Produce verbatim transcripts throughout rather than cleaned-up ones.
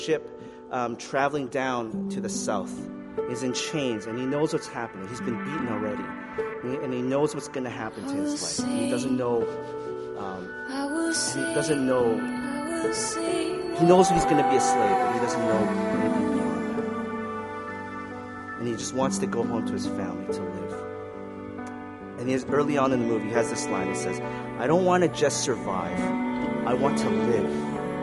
ship um, traveling down to the south. He's in chains, and he knows what's happening. He's been beaten already, and he, and he knows what's going to happen to his life. And he doesn't know. Um, and he doesn't know. He knows he's going to be a slave, but he doesn't know anything beyond that. And he just wants to go home to his family to live. And he has, early on in the movie, he has this line. He says, "I don't want to just survive. I want to live."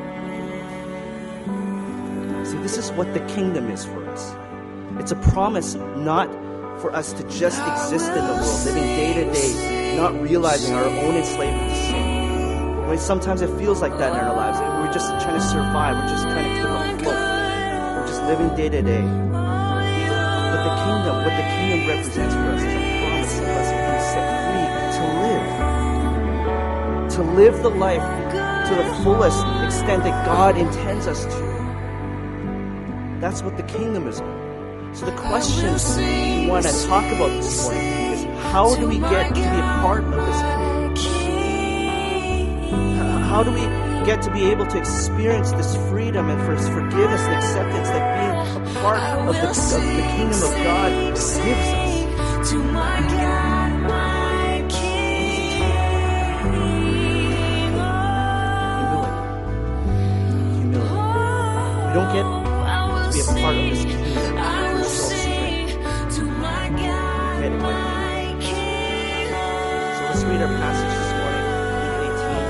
See, this is what the kingdom is for us. It's a promise not for us to just exist in the world, living day to day, not realizing our own enslavement to sin. I mean, sometimes it feels like that in our lives. We're just trying to survive. We're just trying to keep afloat. We're just living day to day. But the kingdom, what the kingdom represents for us is a promise of us being set free to live. To live the life to the fullest extent that God intends us to. That's what the kingdom is all. So the question we want to talk about this morning is, how do we get to be a part of this kingdom? How do we get to be able to experience this freedom and for His forgiveness and acceptance that being a part of the, of the kingdom of God gives us? Humility. Humility. We don't get to be a part of this kingdom. So let's read our passage this morning, Luke eighteen.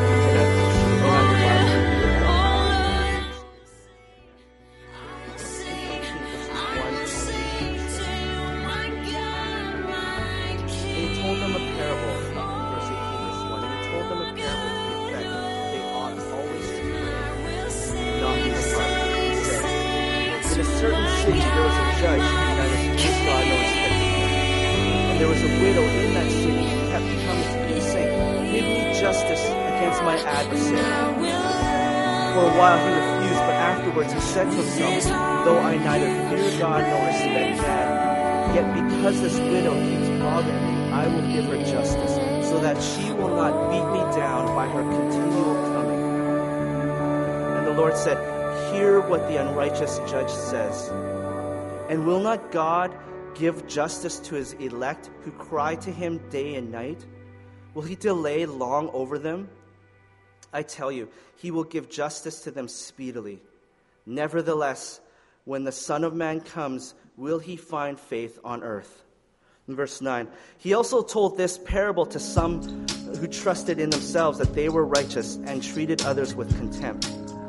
And he told them a parable, verse eighteen this morning. He told them a parable to the effect that they ought always to pray, not be surprised. He said, "In a certain city there was a judge who neither feared God nor respected man. And there was a widow in that city who kept coming to him, saying, 'Give me justice against my adversary.' For a while he refused, but afterwards he said to himself, 'Though I neither fear God nor respect man, yet because this widow keeps bothering me, I will give her justice, so that she will not beat me down by her continual coming.' And the Lord said, 'Hear what the unrighteous judge says. And will not God give justice to His elect who cry to Him day and night? Will He delay long over them? I tell you, He will give justice to them speedily. Nevertheless, when the Son of Man comes, will He find faith on earth?" In verse nine, he also told this parable to some who trusted in themselves that they were righteous and treated others with contempt.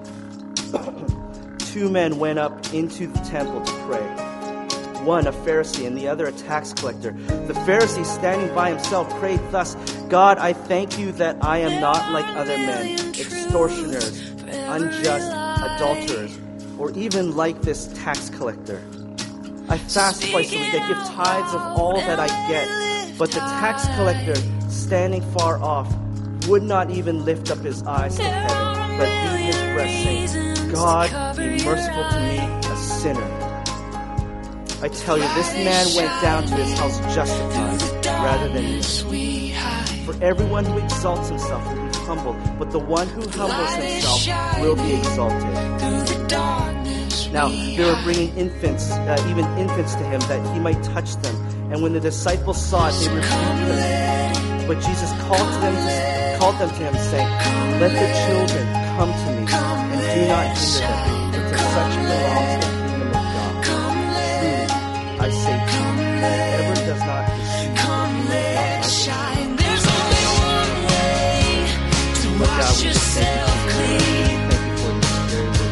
Two men went up into the temple to pray. One a Pharisee and the other a tax collector. The Pharisee, standing by himself, prayed thus, "God, I thank you that I am not like other men, extortioners, unjust, adulterers, or even like this tax collector. I fast twice a week, I give tithes of all that I get." But the tax collector, standing far off, would not even lift up his eyes to heaven, but beat his breast, saying, "God, be merciful to me, a sinner." I tell you, this man went down to his house justified rather than the other. For everyone who exalts himself will be humbled, but the one who humbles himself will be exalted. Now, they were bringing infants, uh, even infants to him, that he might touch them. And when the disciples saw it, they rebuked them. But Jesus called to them, to, called them to him, saying, "Let the children come to me, and do not hinder them, for to such belongs the kingdom of God. Truly, I say to you, whoever does not receive the kingdom of God, There's only one way to wash yourself clean. Thank you for this very word.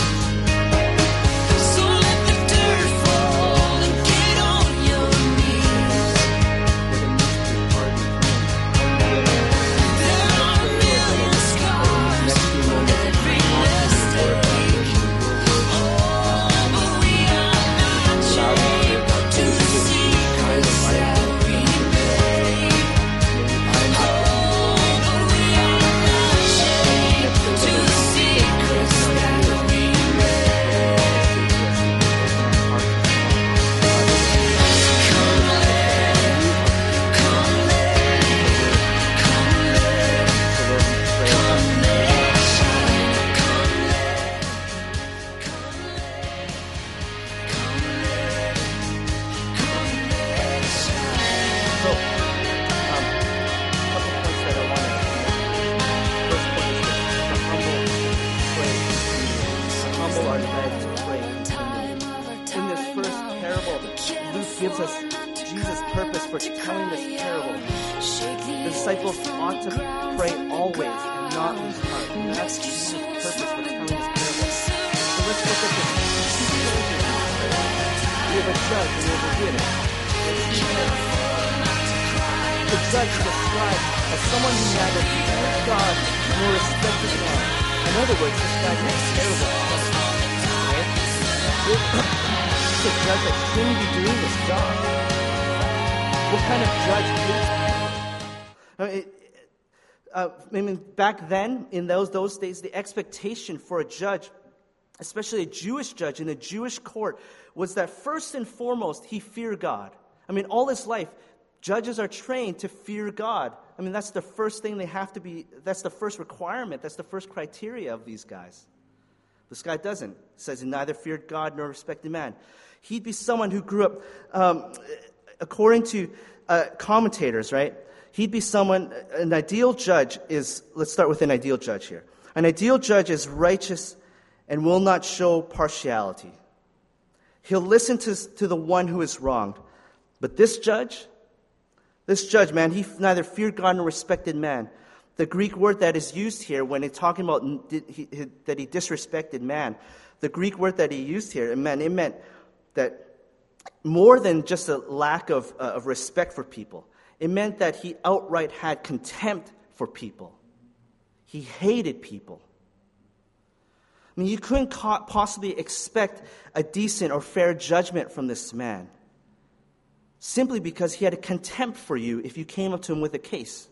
So let the dirt fall and get on your knees. There are a million scars, but every last ache people are led to pray continually. In this first parable, Luke gives us Jesus' purpose for telling this parable. The disciples ought to pray always and not lose heart. And that's Jesus' purpose for telling this parable. So let's look at this. We have a judge and we have a widow. The judge is described as someone who neither feared God nor respected man. In other words, this guy is terrible. Right? It's a judge that shouldn't be doing this job. What kind of judge is I mean, uh, I mean, back then, in those those days, the expectation for a judge, especially a Jewish judge in a Jewish court, was that first and foremost, he feared God. I mean, all his life, judges are trained to fear God. I mean, that's the first thing they have to be, that's the first requirement, that's the first criteria of these guys. This guy doesn't. It says he neither feared God nor respected man. He'd be someone who grew up, um, according to uh, commentators, right? He'd be someone, an ideal judge is, let's start with an ideal judge here. An ideal judge is righteous and will not show partiality. He'll listen to, to the one who is wronged. But this judge, this judge, man, he neither feared God nor respected man. The Greek word that is used here when it's talking about he, he, that he disrespected man, the Greek word that he used here, it meant, it meant that more than just a lack of, uh, of respect for people. It meant that he outright had contempt for people. He hated people. I mean, you couldn't co- possibly expect a decent or fair judgment from this man, simply because he had a contempt for you if you came up to him with a case.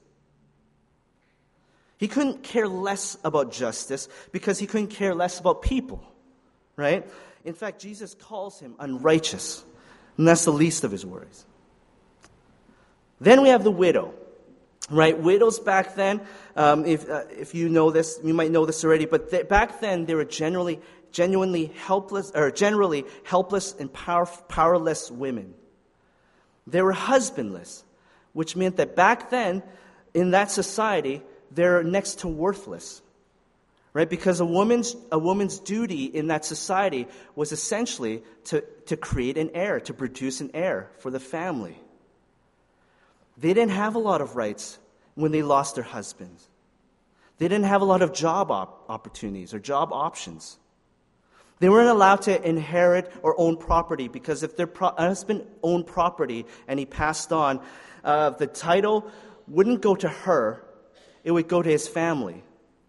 He couldn't care less about justice because he couldn't care less about people, right? In fact, Jesus calls him unrighteous, and that's the least of his worries. Then we have the widow, right? Widows back then, um, if uh, if you know this, you might know this already, but th- back then they were generally, genuinely helpless, or generally helpless and power, powerless women. They were husbandless, which meant that back then, in that society, they're next to worthless, right? Because a woman's a woman's duty in that society was essentially to, to create an heir, to produce an heir for the family. They didn't have a lot of rights when they lost their husbands. They didn't have a lot of job op- opportunities or job options. They weren't allowed to inherit or own property because if their pro- husband owned property and he passed on, uh, the title wouldn't go to her, it would go to his family.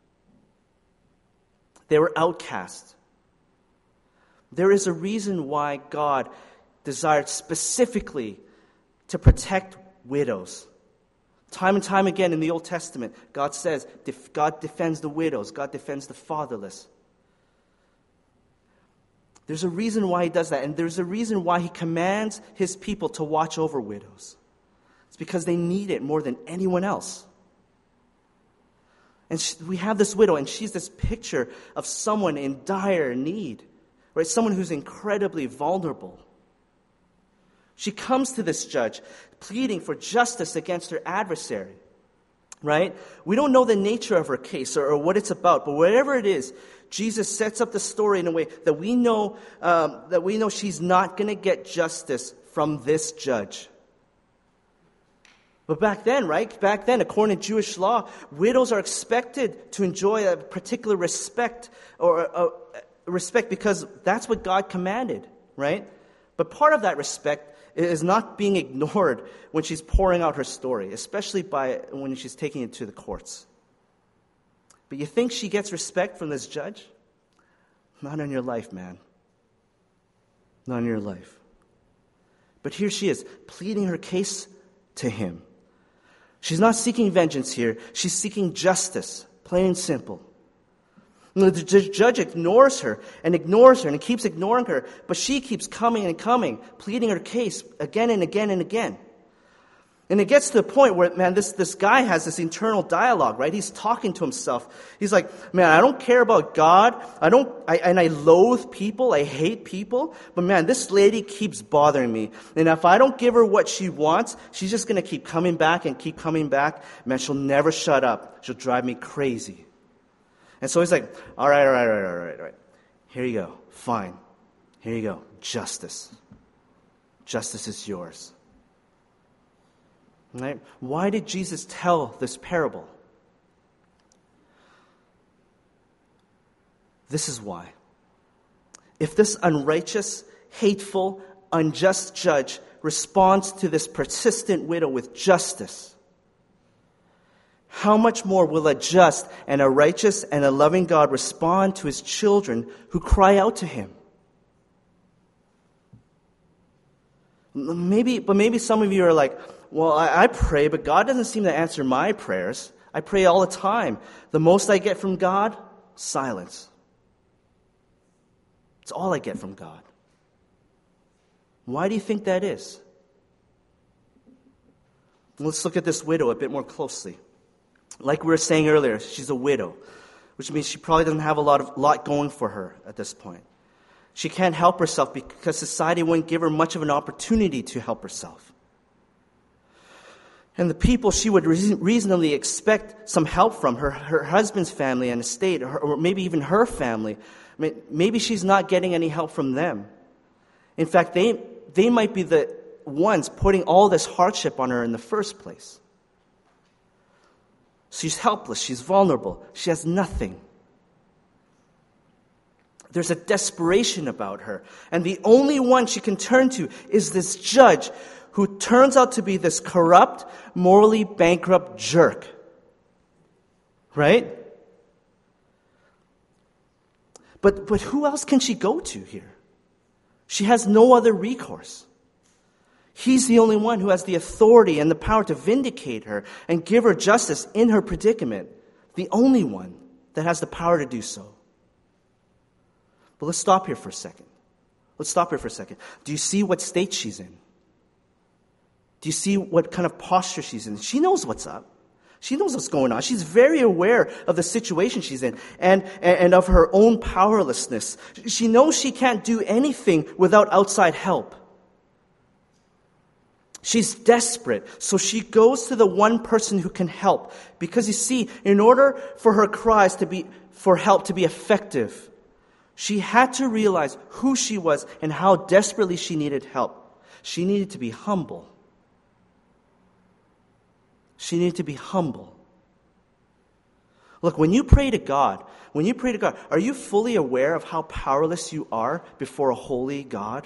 They were outcast. There is a reason why God desired specifically to protect widows. Time and time again in the Old Testament, God says, God defends the widows, God defends the fatherless. There's a reason why he does that, and there's a reason why he commands his people to watch over widows. It's because they need it more than anyone else. And she, we have this widow, and she's this picture of someone in dire need, right? Someone who's incredibly vulnerable. She comes to this judge, pleading for justice against her adversary, right? We don't know the nature of her case or, or what it's about, but whatever it is, Jesus sets up the story in a way that we know um, that we know she's not going to get justice from this judge. But back then, right? Back then, according to Jewish law, widows are expected to enjoy a particular respect or uh, respect because that's what God commanded, right? But part of that respect is not being ignored when she's pouring out her story, especially by when she's taking it to the courts. But you think she gets respect from this judge? Not in your life, man. Not in your life. But here she is, pleading her case to him. She's not seeking vengeance here. She's seeking justice, plain and simple. And the judge ignores her and ignores her and keeps ignoring her, but she keeps coming and coming, pleading her case again and again and again. And it gets to the point where, man, this, this guy has this internal dialogue, right? He's talking to himself. He's like, man, I don't care about God. I don't, I, and I loathe people. I hate people. But man, this lady keeps bothering me. And if I don't give her what she wants, she's just going to keep coming back and keep coming back. Man, she'll never shut up. She'll drive me crazy. And so he's like, all right, all right, all right, all right, all right. Here you go. Fine. Here you go. Justice. Justice is yours. Right? Why did Jesus tell this parable? This is why. If this unrighteous, hateful, unjust judge responds to this persistent widow with justice, how much more will a just and a righteous and a loving God respond to his children who cry out to him? Maybe, but maybe some of you are like, well, I, I pray, but God doesn't seem to answer my prayers. I pray all the time. The most I get from God, silence. It's all I get from God. Why do you think that is? Let's look at this widow a bit more closely. Like we were saying earlier, she's a widow, which means she probably doesn't have a lot of lot going for her at this point. She can't help herself because society wouldn't give her much of an opportunity to help herself. And the people she would reasonably expect some help from, her, her husband's family and estate, or, or maybe even her family, I mean, maybe she's not getting any help from them. In fact, they they might be the ones putting all this hardship on her in the first place. She's helpless. She's vulnerable. She has nothing. There's a desperation about her. And the only one she can turn to is this judge who turns out to be this corrupt, morally bankrupt jerk. Right? But, but who else can she go to here? She has no other recourse. He's the only one who has the authority and the power to vindicate her and give her justice in her predicament. The only one that has the power to do so. But let's stop here for a second. Let's stop here for a second. Do you see what state she's in? Do you see what kind of posture she's in? She knows what's up. She knows what's going on. She's very aware of the situation she's in and, and of her own powerlessness. She knows she can't do anything without outside help. She's desperate, so she goes to the one person who can help. Because you see, in order for her cries to be for help to be effective, she had to realize who she was and how desperately she needed help. She needed to be humble. She needed to be humble. Look, when you pray to God, when you pray to God, are you fully aware of how powerless you are before a holy God?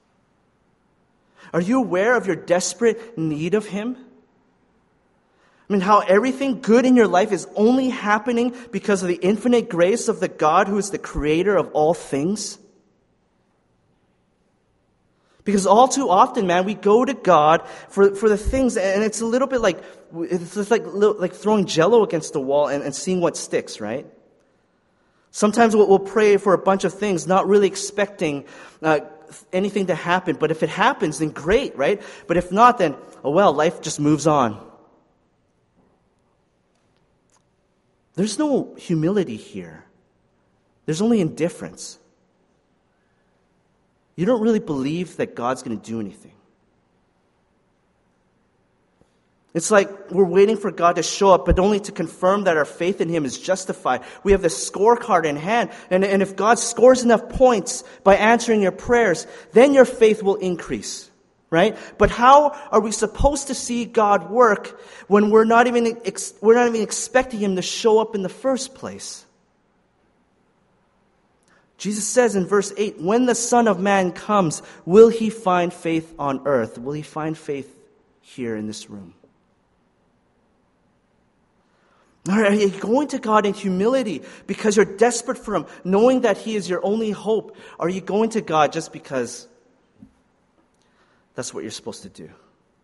Are you aware of your desperate need of Him? I mean, how everything good in your life is only happening because of the infinite grace of the God who is the creator of all things? Because all too often, man, we go to God for, for the things, and it's a little bit like, it's just like, like throwing Jell-O against the wall and, and seeing what sticks, right? Sometimes we'll, we'll pray for a bunch of things, not really expecting uh, anything to happen. But if it happens, then great, right? But if not, then, oh well, life just moves on. There's no humility here. There's only indifference. You don't really believe that God's going to do anything. It's like we're waiting for God to show up, but only to confirm that our faith in Him is justified. We have the scorecard in hand, and, and if God scores enough points by answering your prayers, then your faith will increase, right? But how are we supposed to see God work when we're not even ex- we're not even expecting Him to show up in the first place? Jesus says in verse eight, when the Son of Man comes, will He find faith on earth? Will He find faith here in this room? Are you going to God in humility because you're desperate for Him, knowing that He is your only hope? Are you going to God just because that's what you're supposed to do?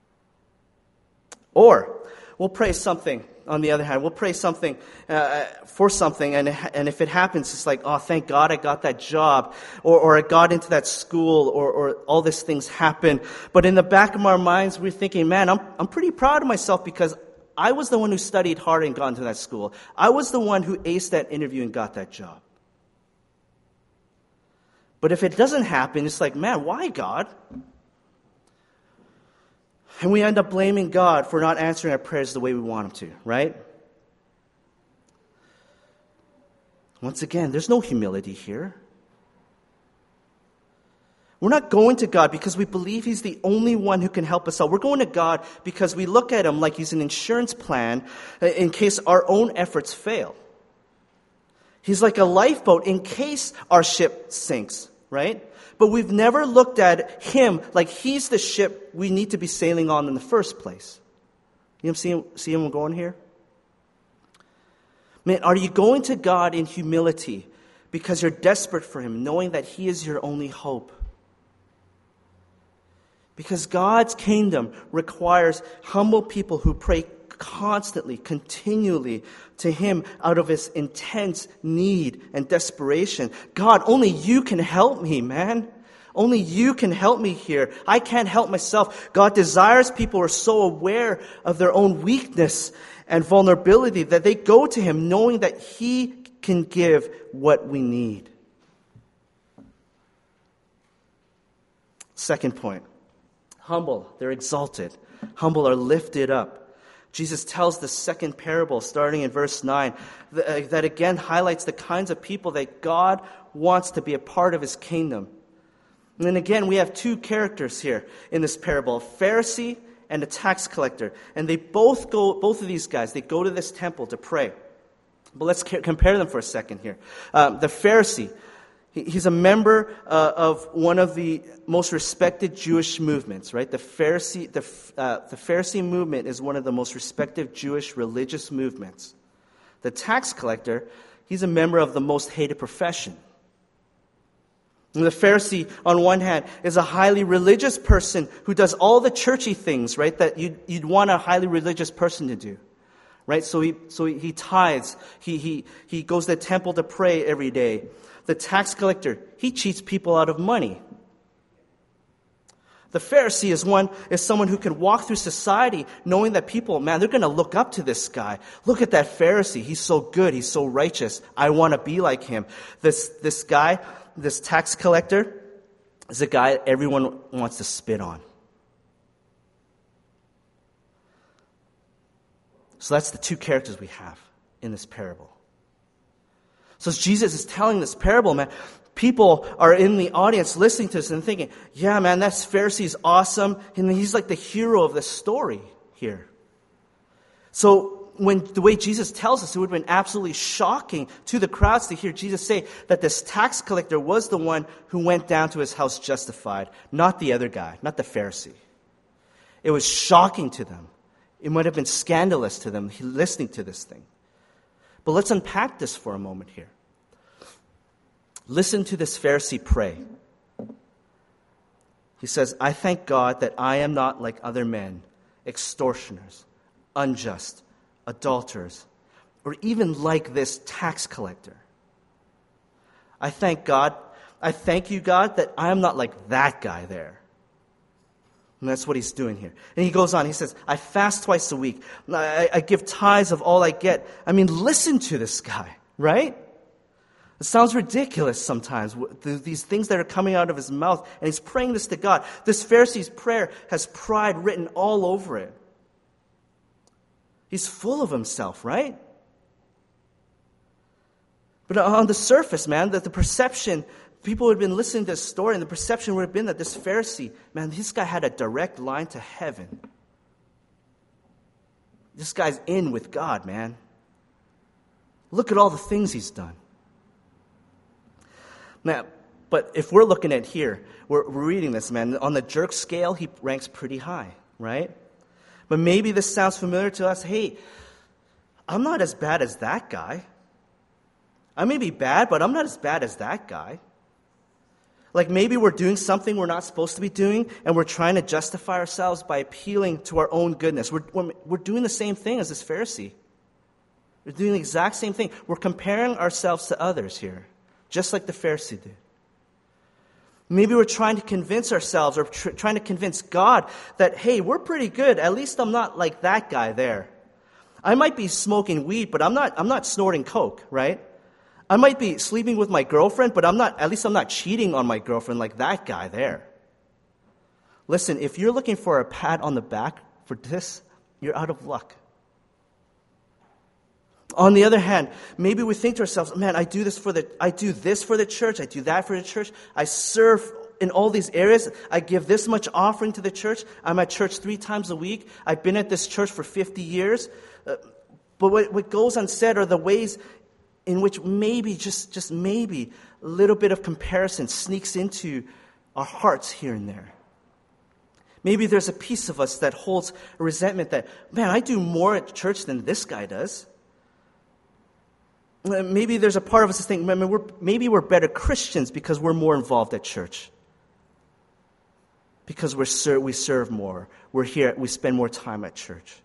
Or we'll pray something, on the other hand, we'll pray something uh, for something, and and if it happens, it's like, oh, thank God I got that job, or, or I got into that school, or, or all these things happen. But in the back of our minds, we're thinking, man, I'm I'm pretty proud of myself because I was the one who studied hard and got into that school. I was the one who aced that interview and got that job. But if it doesn't happen, it's like, man, why, God? And we end up blaming God for not answering our prayers the way we want Him to, right? Once again, there's no humility here. We're not going to God because we believe He's the only one who can help us out. We're going to God because we look at Him like He's an insurance plan in case our own efforts fail. He's like a lifeboat in case our ship sinks, right? But we've never looked at Him like He's the ship we need to be sailing on in the first place. You know, see, see Him going here? Man, are you going to God in humility because you're desperate for Him, knowing that He is your only hope? Because God's kingdom requires humble people who pray constantly, continually to Him out of His intense need and desperation. God, only You can help me, man. Only You can help me here. I can't help myself. God desires people who are so aware of their own weakness and vulnerability that they go to Him knowing that He can give what we need. Second point. Humble, they're exalted. Humble are lifted up. Jesus tells the second parable, starting in verse nine, that again highlights the kinds of people that God wants to be a part of His kingdom. And then again, we have two characters here in this parable, a Pharisee and a tax collector. And they both go, both of these guys, they go to this temple to pray. But let's ca- compare them for a second here. Um, the Pharisee, he's a member uh, of one of the most respected Jewish movements, right? The Pharisee, the, uh, the Pharisee movement is one of the most respected Jewish religious movements. The tax collector, he's a member of the most hated profession. And the Pharisee, on one hand, is a highly religious person who does all the churchy things, right, that you'd, you'd want a highly religious person to do. Right? So he so he, he tithes, he, he, he goes to the temple to pray every day. The tax collector, he cheats people out of money. The Pharisee is one is someone who can walk through society knowing that people, man, they're going to look up to this guy. Look at that Pharisee. He's so good. He's so righteous. I want to be like him. This this guy, this tax collector, is a guy everyone wants to spit on. So that's the two characters we have in this parable. So as Jesus is telling this parable, man, people are in the audience listening to this and thinking, yeah, man, that Pharisee's awesome. And he's like the hero of the story here. So when the way Jesus tells us, it would have been absolutely shocking to the crowds to hear Jesus say that this tax collector was the one who went down to his house justified, not the other guy, not the Pharisee. It was shocking to them. It might have been scandalous to them listening to this thing. But let's unpack this for a moment here. Listen to this Pharisee pray. He says, I thank God that I am not like other men, extortioners, unjust, adulterers, or even like this tax collector. I thank God, I thank you, God, that I am not like that guy there. And that's what he's doing here. And he goes on, he says, I fast twice a week. I, I give tithes of all I get. I mean, listen to this guy, right? It sounds ridiculous sometimes, these things that are coming out of his mouth. And he's praying this to God. This Pharisee's prayer has pride written all over it. He's full of himself, right? But on the surface, man, that the perception, people who had been listening to this story, and the perception would have been that this Pharisee, man, this guy had a direct line to heaven. This guy's in with God, man. Look at all the things he's done. Now, but if we're looking at here, we're, we're reading this, man, on the jerk scale, he ranks pretty high, right? But maybe this sounds familiar to us. Hey, I'm not as bad as that guy. I may be bad, but I'm not as bad as that guy. Like maybe we're doing something we're not supposed to be doing, and we're trying to justify ourselves by appealing to our own goodness. We're, we're, we're doing the same thing as this Pharisee. We're doing the exact same thing. We're comparing ourselves to others here, just like the Pharisee did. Maybe we're trying to convince ourselves or tr- trying to convince God that, hey, we're pretty good. At least I'm not like that guy there. I might be smoking weed, but I'm not, I'm not snorting coke, right? I might be sleeping with my girlfriend, but I'm not, at least I'm not cheating on my girlfriend like that guy there. Listen, if you're looking for a pat on the back for this, you're out of luck. On the other hand, maybe we think to ourselves, man, I do this for the, I do this for the church, I do that for the church, I serve in all these areas. I give this much offering to the church. I'm at church three times a week. I've been at this church for fifty years. Uh, but what, what goes unsaid are the ways in which maybe, just, just maybe, a little bit of comparison sneaks into our hearts here and there. Maybe there's a piece of us that holds a resentment that, man, I do more at church than this guy does. Maybe there's a part of us that think, maybe we're, maybe we're better Christians because we're more involved at church. Because we're ser- we serve more. We're here, we spend more time at church.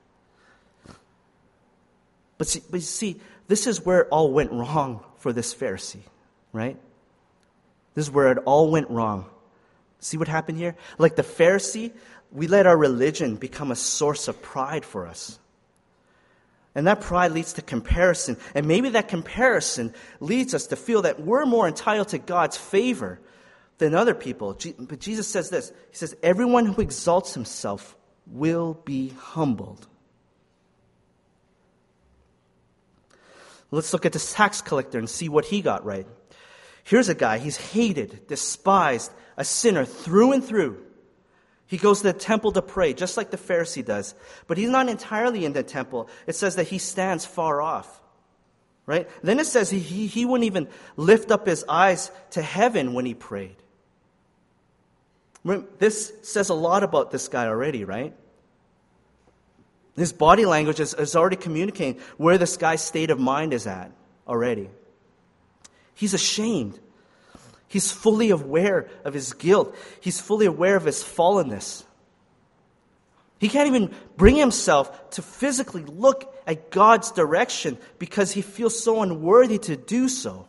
But see, but see, this is where it all went wrong for this Pharisee, right? This is where it all went wrong. See what happened here? Like the Pharisee, we let our religion become a source of pride for us. And that pride leads to comparison. And maybe that comparison leads us to feel that we're more entitled to God's favor than other people. But Jesus says this. He says, everyone who exalts himself will be humbled. Let's look at this tax collector and see what he got right. Here's a guy, he's hated, despised, a sinner through and through. He goes to the temple to pray, just like the Pharisee does. But he's not entirely in the temple. It says that he stands far off. Right? Then it says he, he, he wouldn't even lift up his eyes to heaven when he prayed. This says a lot about this guy already, right? His body language is, is already communicating where this guy's state of mind is at already. He's ashamed. He's fully aware of his guilt. He's fully aware of his fallenness. He can't even bring himself to physically look at God's direction because he feels so unworthy to do so.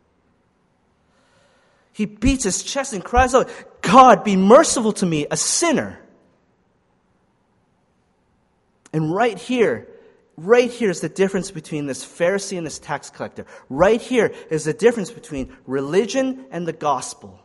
He beats his chest and cries out, God, be merciful to me, a sinner. And right here, right here is the difference between this Pharisee and this tax collector. Right here is the difference between religion and the gospel.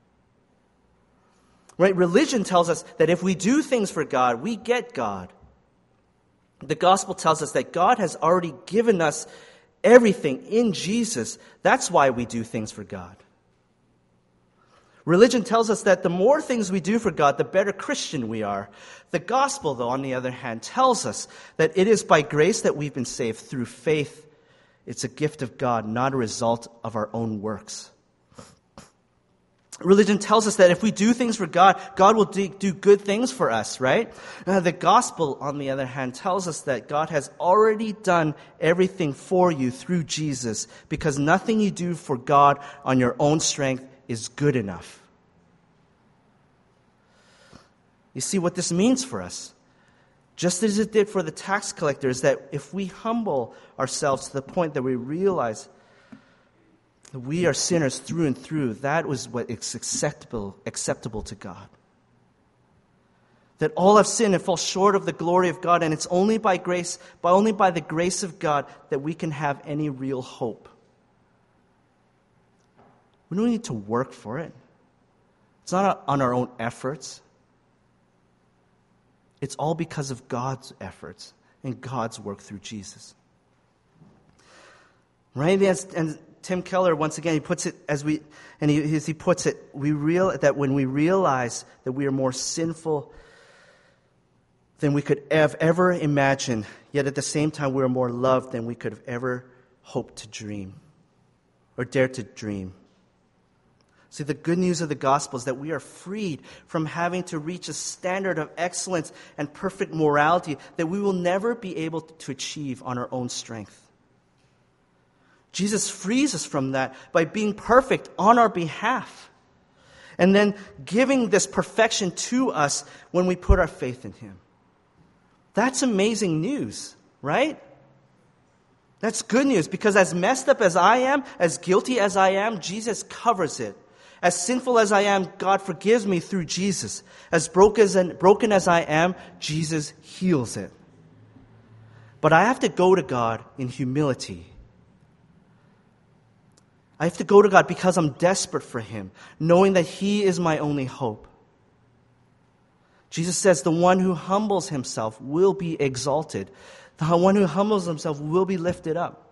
Right? Religion tells us that if we do things for God, we get God. The gospel tells us that God has already given us everything in Jesus. That's why we do things for God. Religion tells us that the more things we do for God, the better Christian we are. The gospel, though, on the other hand, tells us that it is by grace that we've been saved through faith. It's a gift of God, not a result of our own works. Religion tells us that if we do things for God, God will do, do good things for us, right? Uh, the gospel, on the other hand, tells us that God has already done everything for you through Jesus, because nothing you do for God on your own strength is good enough. You see what this means for us? Just as it did for the tax collectors, that if we humble ourselves to the point that we realize that we are sinners through and through, that was what is acceptable, acceptable to God. That all have sinned and fall short of the glory of God, and it's only by grace, by only by the grace of God that we can have any real hope. We don't need to work for it. It's not on our own efforts. It's all because of God's efforts and God's work through Jesus. Right? And Tim Keller, once again, he puts it as we, and he, as he puts it, we real that when we realize that we are more sinful than we could have ever imagined, yet at the same time we are more loved than we could have ever hoped to dream or dared to dream. See, the good news of the gospel is that we are freed from having to reach a standard of excellence and perfect morality that we will never be able to achieve on our own strength. Jesus frees us from that by being perfect on our behalf, and then giving this perfection to us when we put our faith in Him. That's amazing news, right? That's good news, because as messed up as I am, as guilty as I am, Jesus covers it. As sinful as I am, God forgives me through Jesus. As broken as, broken as I am, Jesus heals it. But I have to go to God in humility. I have to go to God because I'm desperate for Him, knowing that He is my only hope. Jesus says the one who humbles himself will be exalted. The one who humbles himself will be lifted up.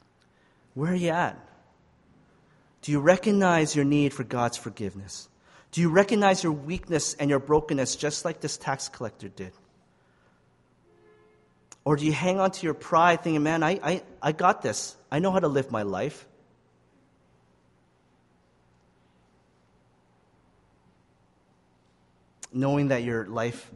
Where are you at? Do you recognize your need for God's forgiveness? Do you recognize your weakness and your brokenness just like this tax collector did? Or do you hang on to your pride thinking, man, I, I, I got this. I know how to live my life. Knowing that your life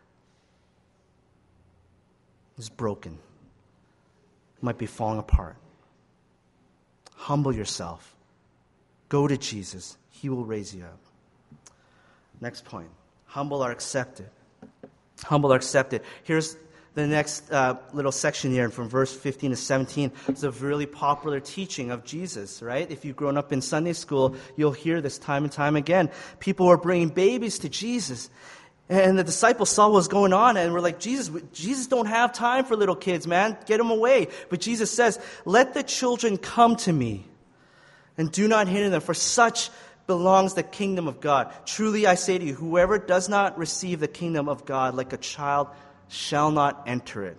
is broken, might be falling apart. Humble yourself. Go to Jesus. He will raise you up. Next point. Humble are accepted. Humble are accepted. Here's the next uh, little section here from verse fifteen to seventeen. It's a really popular teaching of Jesus, right? If you've grown up in Sunday school, you'll hear this time and time again. People were bringing babies to Jesus. And the disciples saw what was going on and were like, Jesus, Jesus don't have time for little kids, man. Get them away. But Jesus says, let the children come to me and do not hinder them, for such belongs the kingdom of God. Truly I say to you, whoever does not receive the kingdom of God like a child shall not enter it.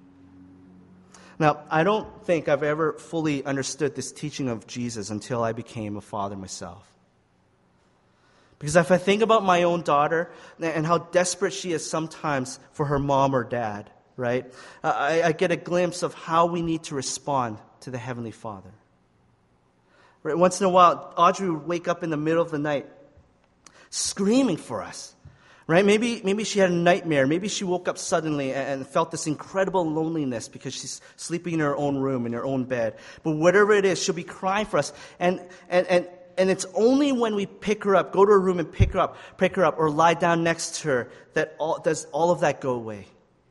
Now, I don't think I've ever fully understood this teaching of Jesus until I became a father myself. Because if I think about my own daughter and how desperate she is sometimes for her mom or dad, right, I, I get a glimpse of how we need to respond to the Heavenly Father. Right? Once in a while, Audrey would wake up in the middle of the night screaming for us. Right? Maybe maybe she had a nightmare. Maybe she woke up suddenly and felt this incredible loneliness because she's sleeping in her own room, in her own bed. But whatever it is, she'll be crying for us. And and and And it's only when we pick her up, go to her room and pick her up, pick her up, or lie down next to her, that all, does all of that go away.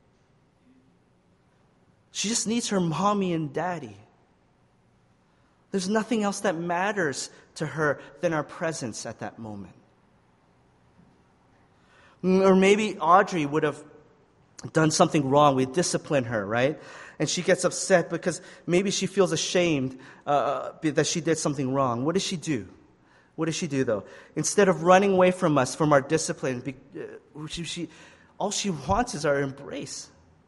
She just needs her mommy and daddy. There's nothing else that matters to her than our presence at that moment. Or maybe Audrey would have done something wrong. We discipline her, right? And she gets upset because maybe she feels ashamed uh, that she did something wrong. What does she do? What does she do, though? Instead of running away from us, from our discipline, be, uh, she, she, all she wants is our embrace.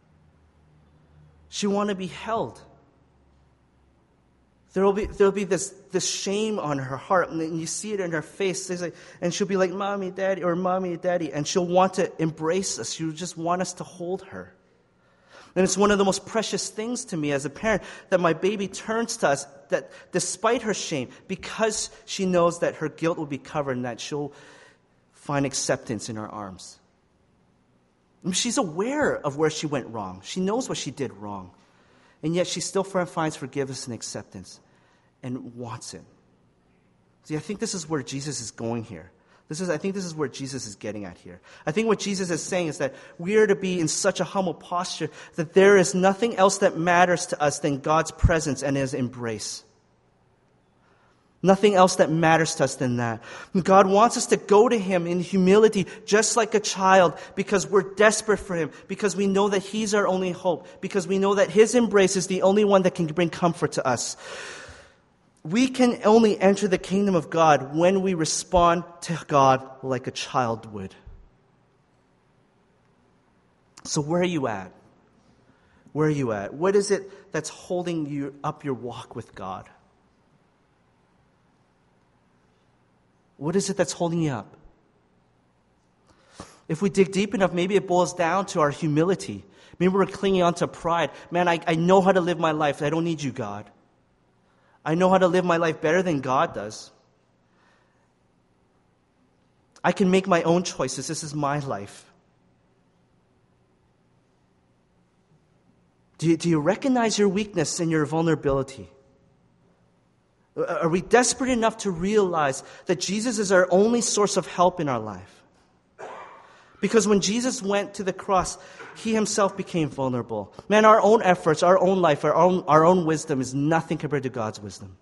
She wants to be held. There will be there will be this this shame on her heart, and you see it in her face. Like, and she'll be like, "Mommy, Daddy," or "Mommy, Daddy," and she'll want to embrace us. She'll just want us to hold her. And it's one of the most precious things to me as a parent that my baby turns to us, that despite her shame, because she knows that her guilt will be covered and that she'll find acceptance in our arms. I mean, she's aware of where she went wrong. She knows what she did wrong. And yet she still finds forgiveness and acceptance and wants it. See, I think this is where Jesus is going here. This is, I think this is where Jesus is getting at here. I think what Jesus is saying is that we are to be in such a humble posture that there is nothing else that matters to us than God's presence and His embrace. Nothing else that matters to us than that. God wants us to go to Him in humility just like a child because we're desperate for Him, because we know that He's our only hope, because we know that His embrace is the only one that can bring comfort to us. We can only enter the kingdom of God when we respond to God like a child would. So where are you at? Where are you at? What is it that's holding you up your walk with God? What is it that's holding you up? If we dig deep enough, maybe it boils down to our humility. Maybe we're clinging on to pride. Man, I, I know how to live my life. I don't need you, God. I know how to live my life better than God does. I can make my own choices. This is my life. Do you, do you recognize your weakness and your vulnerability? Are we desperate enough to realize that Jesus is our only source of help in our life? Because when Jesus went to the cross, He Himself became vulnerable. Man, our own efforts, our own life, our own, our own wisdom is nothing compared to God's wisdom.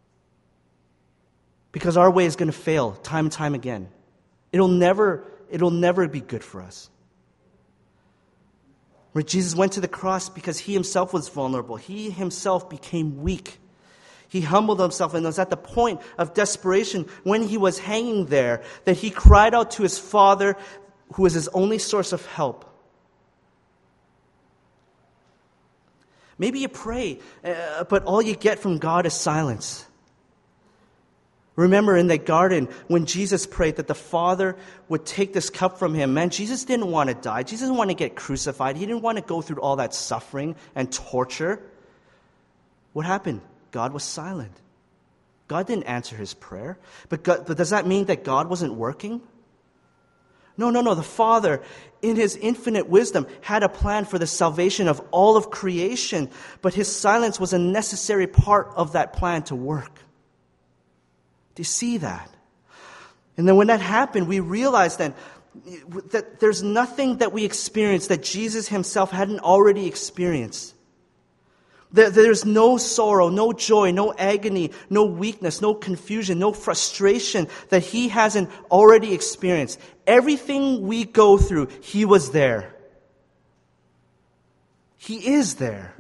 Because our way is going to fail time and time again. It'll never, it'll never be good for us. Where Jesus went to the cross because He Himself was vulnerable. He Himself became weak. He humbled Himself, and it was at the point of desperation when He was hanging there that He cried out to His Father, who is His only source of help. Maybe you pray, uh, but all you get from God is silence. Remember in the garden when Jesus prayed that the Father would take this cup from him. Man, Jesus didn't want to die. Jesus didn't want to get crucified. He didn't want to go through all that suffering and torture. What happened? God was silent. God didn't answer his prayer. But, God, but does that mean that God wasn't working? No, no, no. The Father, in his infinite wisdom, had a plan for the salvation of all of creation. But his silence was a necessary part of that plan to work. Do you see that? And then when that happened, we realized then that there's nothing that we experience that Jesus himself hadn't already experienced. There's no sorrow, no joy, no agony, no weakness, no confusion, no frustration that he hasn't already experienced. Everything we go through, he was there. He is there.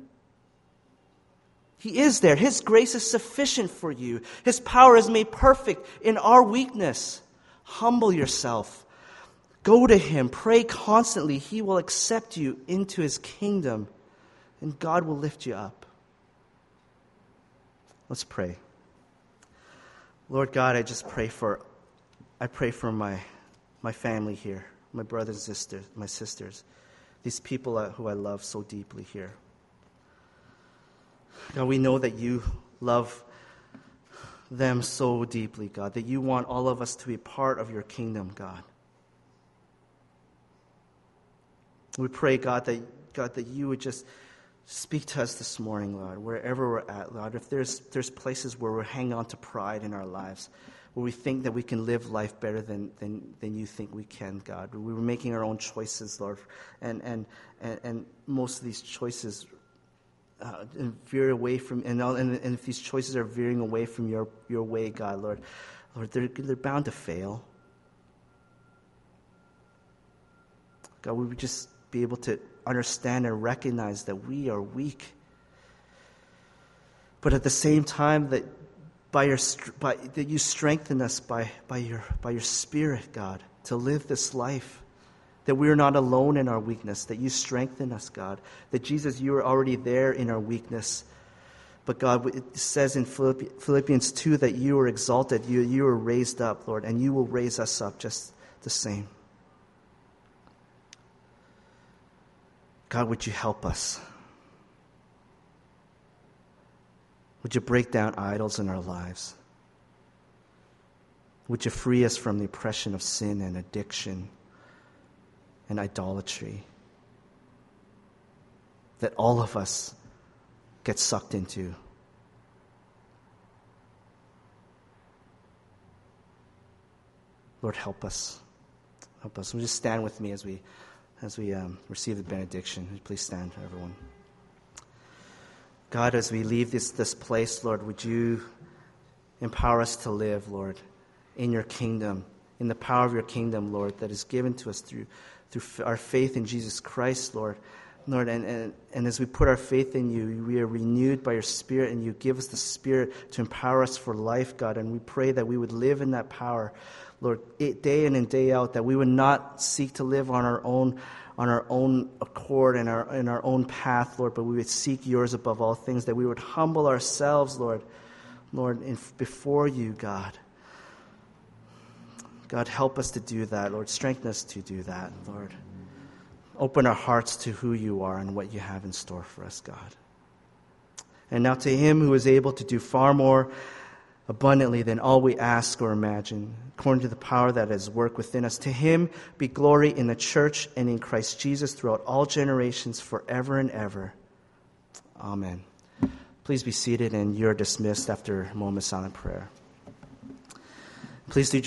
He is there. His grace is sufficient for you. His power is made perfect in our weakness. Humble yourself. Go to him. Pray constantly. He will accept you into his kingdom. And God will lift you up. Let's pray. Lord God, I just pray for, I pray for my, my family here, my brothers and sisters, my sisters, these people who I love so deeply here. God, we know that you love them so deeply, God, that you want all of us to be part of your kingdom, God. We pray, God, that God, that you would just speak to us this morning, Lord, wherever we're at, Lord. If there's there's places where we're hanging on to pride in our lives, where we think that we can live life better than than, than you think we can, God. We were making our own choices, Lord, and and and, and most of these choices uh, veer away from, and, and and if these choices are veering away from your your way, God, Lord, Lord, they're they're bound to fail. God, we would just be able to understand and recognize that we are weak, but at the same time that by your by, that you strengthen us by by your by your Spirit, God, to live this life. That we are not alone in our weakness. That you strengthen us, God. That Jesus, you are already there in our weakness. But God, it says in Philippians two that you are exalted, you you are raised up, Lord, and you will raise us up just the same. God, would you help us? Would you break down idols in our lives? Would you free us from the oppression of sin and addiction and idolatry that all of us get sucked into? Lord, help us. Help us. Will you just stand with me as we As we um, receive the benediction? Please stand, everyone. God, as we leave this, this place, Lord, would you empower us to live, Lord, in your kingdom, in the power of your kingdom, Lord, that is given to us through through our faith in Jesus Christ, Lord. Lord, and, and, and as we put our faith in you, we are renewed by your Spirit, and you give us the Spirit to empower us for life, God. And we pray that we would live in that power, Lord, day in and day out, that we would not seek to live on our own on our own accord and our in our own path, Lord, but we would seek yours above all things, that we would humble ourselves, Lord, Lord, in, before you, God. God, help us to do that, Lord. Strengthen us to do that, Lord. Open our hearts to who you are and what you have in store for us, God. And now to him who is able to do far more abundantly than all we ask or imagine, according to the power that is work within us. To him be glory in the church and in Christ Jesus throughout all generations, forever and ever. Amen. Please be seated, and you're dismissed after a moment of silent prayer. Please do join